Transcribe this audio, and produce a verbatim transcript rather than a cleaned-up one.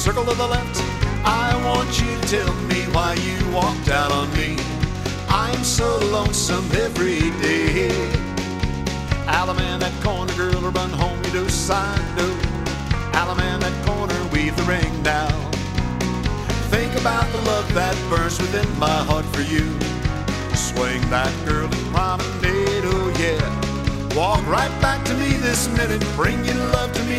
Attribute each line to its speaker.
Speaker 1: circle to the left. I want you to tell me why you walked out on me. I'm so lonesome every day. Allemande that corner, girl, or run home, you do side do. Allemande that corner, weave the ring now. Think about the love that burns within my heart for you. Swing that girl and promenade, oh yeah. Walk right back to me this minute, bring your love to me.